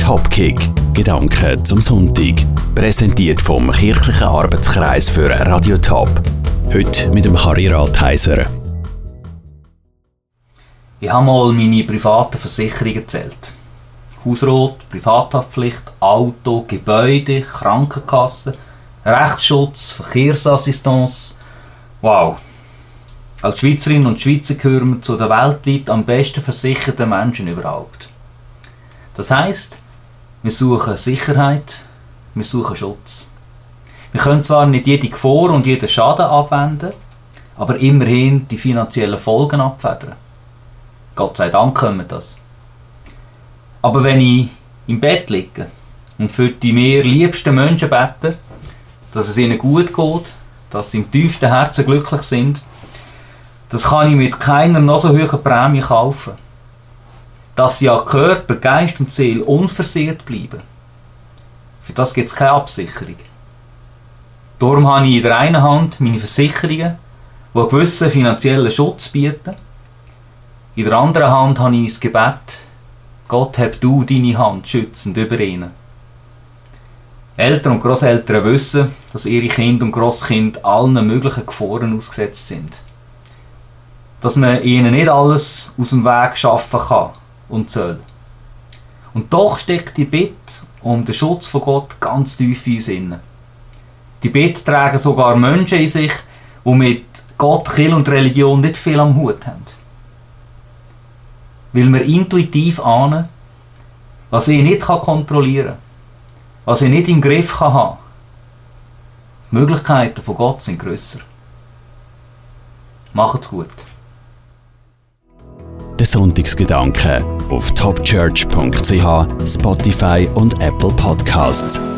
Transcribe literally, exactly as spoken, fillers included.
Topkick – Gedanken zum Sonntag. Präsentiert vom Kirchlichen Arbeitskreis für Radio Top. Heute mit dem Harry Ratheiser. Ich habe mal meine privaten Versicherungen gezählt. Hausrat, Privathaftpflicht, Auto, Gebäude, Krankenkasse, Rechtsschutz, Verkehrsassistance. Wow! Als Schweizerinnen und Schweizer gehören wir zu den weltweit am besten versicherten Menschen überhaupt. Das heisst, wir suchen Sicherheit, wir suchen Schutz. Wir können zwar nicht jede Gefahr und jeden Schaden abwenden, aber immerhin die finanziellen Folgen abfedern. Gott sei Dank können wir das. Aber wenn ich im Bett liege und für die mir liebsten Menschen bete, dass es ihnen gut geht, dass sie im tiefsten Herzen glücklich sind, das kann ich mit keiner noch so hohen Prämie kaufen. Dass sie an Körper, Geist und Seele unversehrt bleiben. Für das gibt es keine Absicherung. Darum habe ich in der einen Hand meine Versicherungen, die einen gewissen finanziellen Schutz bieten. In der anderen Hand habe ich das Gebet: Gott, hab du deine Hand schützend über ihnen. Eltern und Grosseltern wissen, dass ihre Kinder und Grosskinder allen möglichen Gefahren ausgesetzt sind. Dass man ihnen nicht alles aus dem Weg schaffen kann und soll. Und doch steckt die Bitte um den Schutz von Gott ganz tief in uns inne. Die Bitte tragen sogar Menschen in sich, die mit Gott, Kirche und Religion nicht viel am Hut haben. Weil wir intuitiv ahnen, was ich nicht kontrollieren kann, was ich nicht im Griff kann haben. Die Möglichkeiten von Gott sind grösser. Macht's gut. Der Sonntagsgedanke auf topchurch punkt c h, Spotify und Apple Podcasts.